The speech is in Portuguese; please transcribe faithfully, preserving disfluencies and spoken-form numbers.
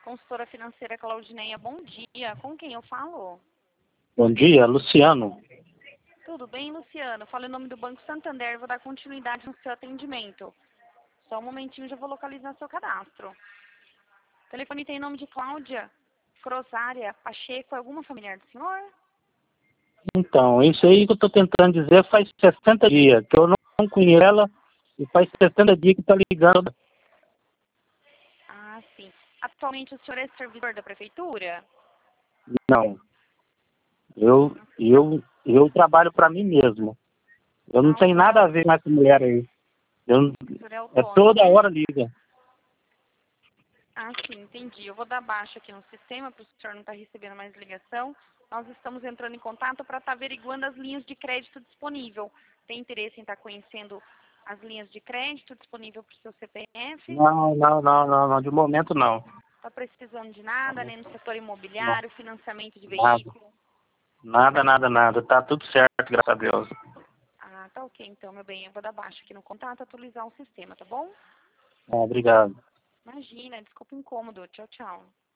Consultora financeira Claudineia, bom dia. Com quem eu falo? Bom dia, Luciano. Tudo bem, Luciano? Falo em nome do Banco Santander, vou dar continuidade no seu atendimento. Só um momentinho, já vou localizar seu cadastro. O telefone tem nome de Cláudia Crosária Pacheco, é alguma familiar do senhor? Então, isso aí que eu estou tentando dizer faz sessenta dias, que eu não, não conheço ela e faz sessenta dias que está ligando. Ah, sim. Atualmente o senhor é servidor da prefeitura? Não, eu, eu, eu trabalho para mim mesmo. Eu não Ah, o tenho senhor é, nada a ver com essa mulher aí. Eu, não- o senhor é é autônomo, toda né? hora liga. Ah, sim, entendi. Eu vou dar baixa aqui no sistema para o senhor não estar recebendo mais ligação. Nós estamos entrando em contato para estar averiguando as linhas de crédito disponível. Tem interesse em estar conhecendo as linhas de crédito disponível para o seu C P F? Não, não, não, não, não, de momento não. Está precisando de nada, nem no setor Não, imobiliário, financiamento de nada, veículo? nada, nada, nada. Tá tudo certo, graças a Deus. Ah, tá ok então, meu bem. Eu vou dar baixa aqui no contato, atualizar o sistema, tá bom? Ah, obrigado. Imagina, desculpa o incômodo. Tchau, tchau.